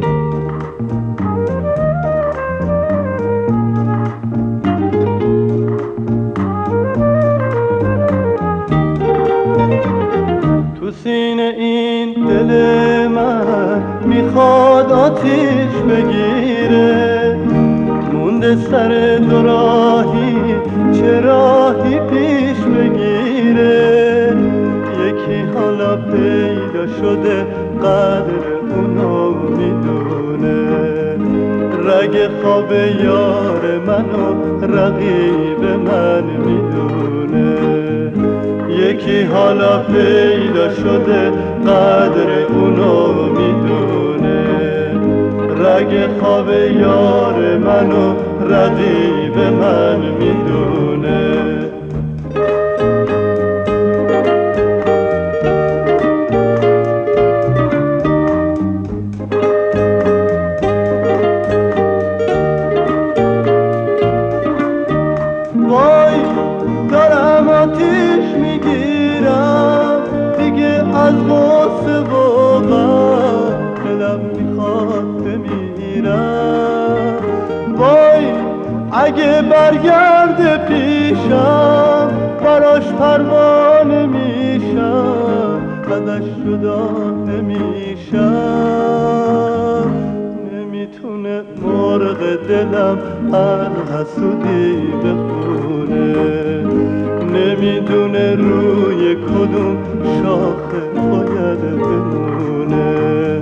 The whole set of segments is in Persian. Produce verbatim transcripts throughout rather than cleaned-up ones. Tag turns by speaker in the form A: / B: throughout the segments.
A: تو سینه این دل من میخواد آتیش بگیره، مونده سر دو راهی چه راهی پیش بگیره. یکی حالا پیدا شده قدر اونو میدونه، رگ خواب یار منو رقیب من میدونه. یکی حالا پیدا شده قدر اونو میدونه، رگ خواب یار منو رقیب من میدونه. وای دارم آتیش میگیرم دیگه از غصه و غم، دلم میخواد بمیرم. وای اگه برگرده پیشم براش پروانه میشم، ازش جدا نمیشم. نمیتونه مرغ دلم هر حسودی بخونه، نمیدونه روی کدوم شاخه باید بمونه.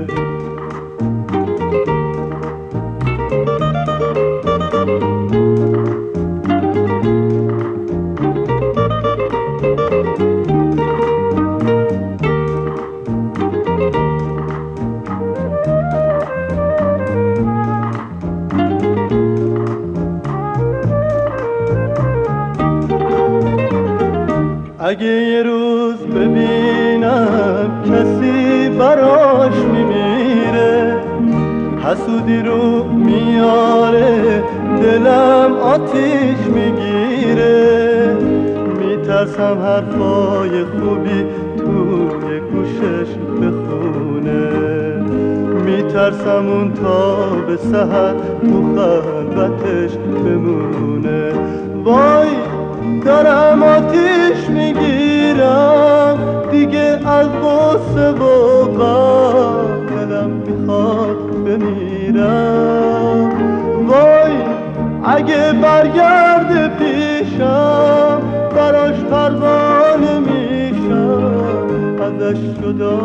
A: اگه یه روز ببینم کسی براش میمیره، حسودی رو میاره دلم آتیش میگیره. میترسم حرفای خوبی توی گوشش بخونه، میترسم اون تا به سحر تو خلوتش بمونه. وای دارم آتیش میگیرم دیگه از غصه و غم، دلم میخواد بمیرم. وای اگه برگرده پیشم براش پروانه میشم، ازش جدا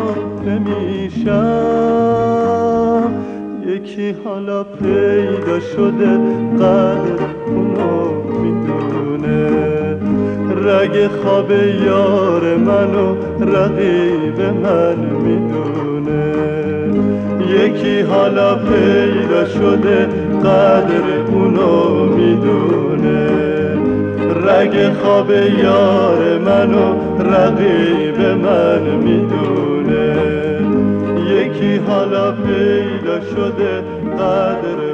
A: نمیشم. یکی حالا پیدا شده قدر اونو میدونه، رگ خواب یار منو رقیب من میدونه. یکی حالا پیدا شده قدر اونو میدونه، رگ خواب یار منو رقیب من میدونه. یکی حالا پیدا شده قدر